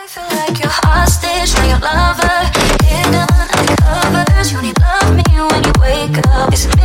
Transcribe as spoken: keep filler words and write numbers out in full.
feel like you're hostage, now your lover hidden under covers. You only love me when you wake up. Is it me?